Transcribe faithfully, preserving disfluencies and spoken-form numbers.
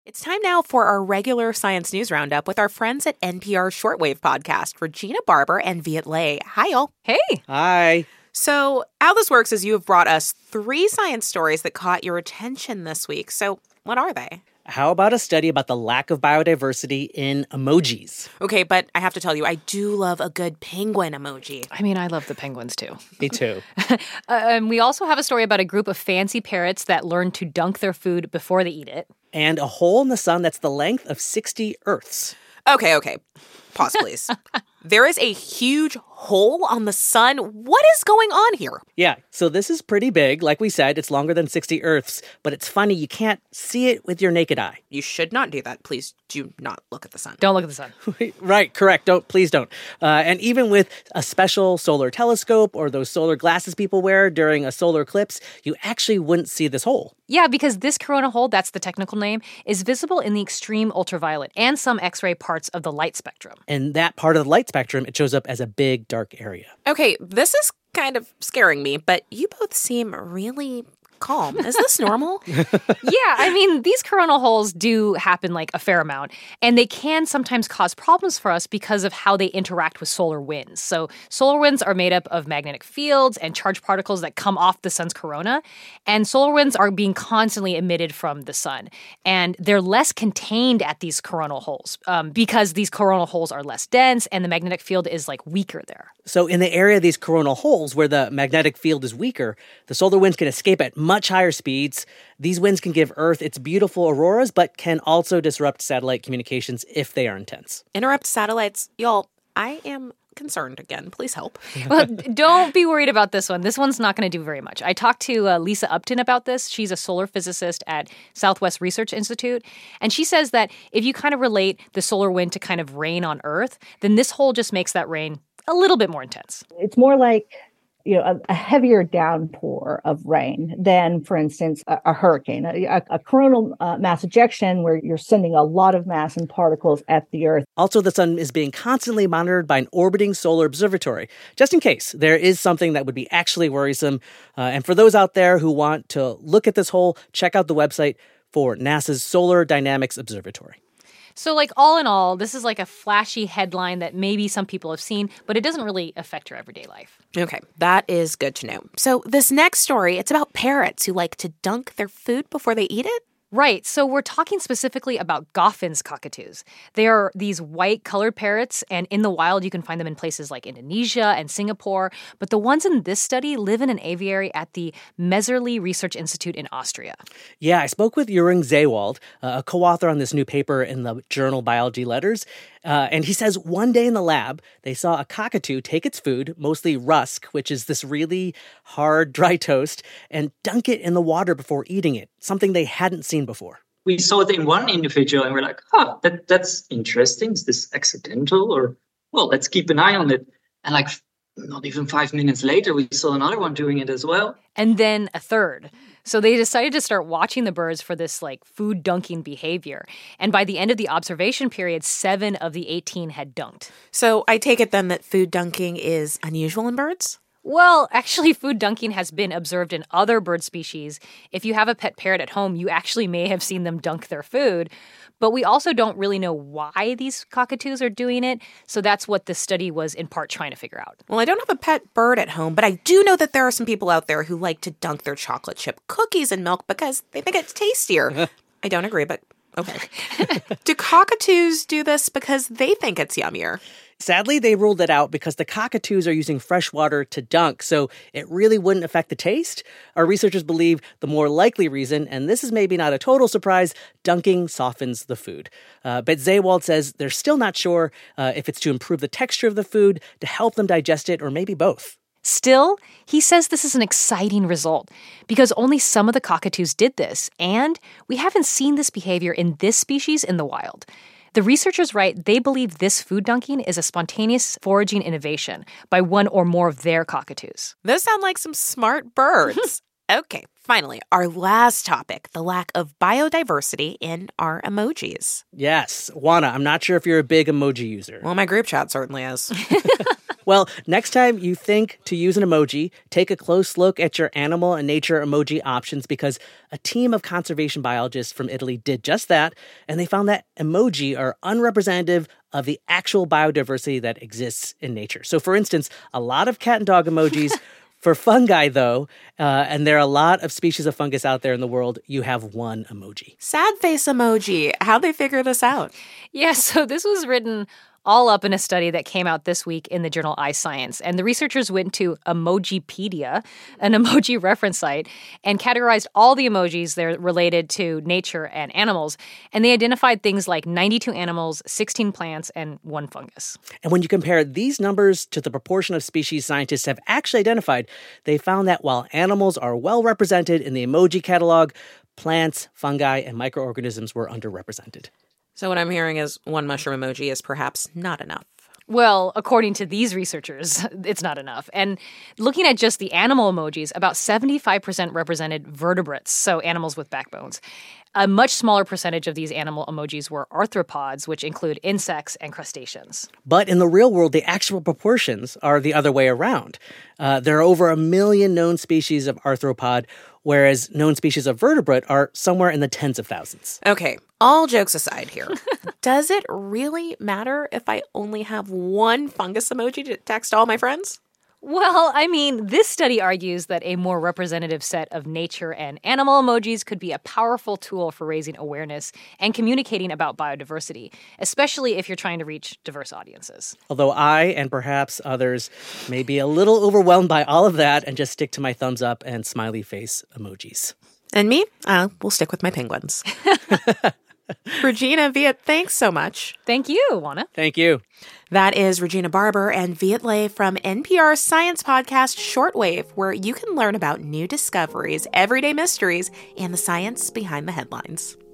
It's time now for our regular science news roundup with our friends at N P R Shortwave Podcast, Regina Barber and Viet Le. Hi, y'all. Hey. Hi. So how this works is you have brought us three science stories that caught your attention this week. So what are they? How about a study about the lack of biodiversity in emojis? Okay, but I have to tell you, I do love a good penguin emoji. I mean, I love the penguins, too. Me too. uh, and we also have a story about a group of fancy parrots that learn to dunk their food before they eat it. And a hole in the sun that's the length of sixty Earths. Okay, okay. Pause, please. There is a huge hole on the sun. What is going on here? Yeah, so this is pretty big. Like we said, it's longer than sixty Earths, but it's funny, you can't see it with your naked eye. You should not do that. Please do not look at the sun. Don't look at the sun. Right, correct. Don't, please don't. Uh, and even with a special solar telescope or those solar glasses people wear during a solar eclipse, you actually wouldn't see this hole. Yeah, because this corona hole, that's the technical name, is visible in the extreme ultraviolet and some X-ray parts of the light spectrum. And that part of the light spectrum, it shows up as a big dark area. Okay, this is kind of scaring me, but you both seem really calm. Is this normal? Yeah, I mean, these coronal holes do happen like a fair amount, and they can sometimes cause problems for us because of how they interact with solar winds. So solar winds are made up of magnetic fields and charged particles that come off the sun's corona, and solar winds are being constantly emitted from the sun, and they're less contained at these coronal holes um, because these coronal holes are less dense and the magnetic field is like weaker there. So in the area of these coronal holes where the magnetic field is weaker, the solar winds can escape at much higher speeds. These winds can give Earth its beautiful auroras, but can also disrupt satellite communications if they are intense. Interrupt satellites. Y'all, I am concerned again. Please help. Well, don't be worried about this one. This one's not going to do very much. I talked to uh, Lisa Upton about this. She's a solar physicist at Southwest Research Institute. And she says that if you kind of relate the solar wind to kind of rain on Earth, then this hole just makes that rain a little bit more intense. It's more like, you know, a, a heavier downpour of rain than, for instance, a, a hurricane, a, a, a coronal uh, mass ejection where you're sending a lot of mass and particles at the Earth. Also, the sun is being constantly monitored by an orbiting solar observatory, just in case there is something that would be actually worrisome. Uh, and for those out there who want to look at this hole, check out the website for NASA's Solar Dynamics Observatory. So, like, all in all, this is like a flashy headline that maybe some people have seen, but it doesn't really affect your everyday life. Okay, that is good to know. So this next story, it's about parrots who like to dunk their food before they eat it. Right. So we're talking specifically about Goffin's cockatoos. They are these white colored parrots, and in the wild, you can find them in places like Indonesia and Singapore. But the ones in this study live in an aviary at the Messerli Research Institute in Austria. Yeah, I spoke with Jürgen Seewald, uh, a co-author on this new paper in the journal Biology Letters. Uh, and he says one day in the lab, they saw a cockatoo take its food, mostly rusk, which is this really hard, dry toast, and dunk it in the water before eating it, something they hadn't seen before. We saw it in one individual and we're like, oh, that, that's interesting. Is this accidental? Or, well, let's keep an eye on it. And like not even five minutes later, we saw another one doing it as well. And then a third. So they decided to start watching the birds for this like food dunking behavior. And by the end of the observation period, seven of the eighteen had dunked. So I take it then that food dunking is unusual in birds? Well, actually, food dunking has been observed in other bird species. If you have a pet parrot at home, you actually may have seen them dunk their food. But we also don't really know why these cockatoos are doing it. So that's what this study was in part trying to figure out. Well, I don't have a pet bird at home, but I do know that there are some people out there who like to dunk their chocolate chip cookies in milk because they think it's tastier. I don't agree, but okay. Do cockatoos do this because they think it's yummier? Sadly, they ruled it out because the cockatoos are using fresh water to dunk, so it really wouldn't affect the taste. Our researchers believe the more likely reason, and this is maybe not a total surprise, dunking softens the food. Uh, but Seewald says they're still not sure uh, if it's to improve the texture of the food, to help them digest it, or maybe both. Still, he says this is an exciting result because only some of the cockatoos did this, and we haven't seen this behavior in this species in the wild. The researchers write they believe this food dunking is a spontaneous foraging innovation by one or more of their cockatoos. Those sound like some smart birds. Okay, finally, our last topic, the lack of biodiversity in our emojis. Yes. Juana, I'm not sure if you're a big emoji user. Well, my group chat certainly is. Well, next time you think to use an emoji, take a close look at your animal and nature emoji options because a team of conservation biologists from Italy did just that, and they found that emoji are unrepresentative of the actual biodiversity that exists in nature. So, for instance, a lot of cat and dog emojis. For fungi, though, uh, and there are a lot of species of fungus out there in the world, you have one emoji. Sad face emoji. How'd they figure this out? Yeah, so this was written all up in a study that came out this week in the journal iScience. And the researchers went to Emojipedia, an emoji reference site, and categorized all the emojis that are related to nature and animals. And they identified things like ninety-two animals, sixteen plants, and one fungus. And when you compare these numbers to the proportion of species scientists have actually identified, they found that while animals are well represented in the emoji catalog, plants, fungi, and microorganisms were underrepresented. So what I'm hearing is one mushroom emoji is perhaps not enough. Well, according to these researchers, it's not enough. And looking at just the animal emojis, about seventy-five percent represented vertebrates, so animals with backbones. A much smaller percentage of these animal emojis were arthropods, which include insects and crustaceans. But in the real world, the actual proportions are the other way around. Uh, there are over a million known species of arthropod, whereas known species of vertebrate are somewhere in the tens of thousands. Okay, all jokes aside here. Does it really matter if I only have one fungus emoji to text all my friends? Well, I mean, this study argues that a more representative set of nature and animal emojis could be a powerful tool for raising awareness and communicating about biodiversity, especially if you're trying to reach diverse audiences. Although I, and perhaps others, may be a little overwhelmed by all of that and just stick to my thumbs up and smiley face emojis. And me, uh, we'll stick with my penguins. Regina, Viet, thanks so much. Thank you, Juana. Thank you. That is Regina Barber and Viet Le from N P R's science podcast Shortwave, where you can learn about new discoveries, everyday mysteries, and the science behind the headlines.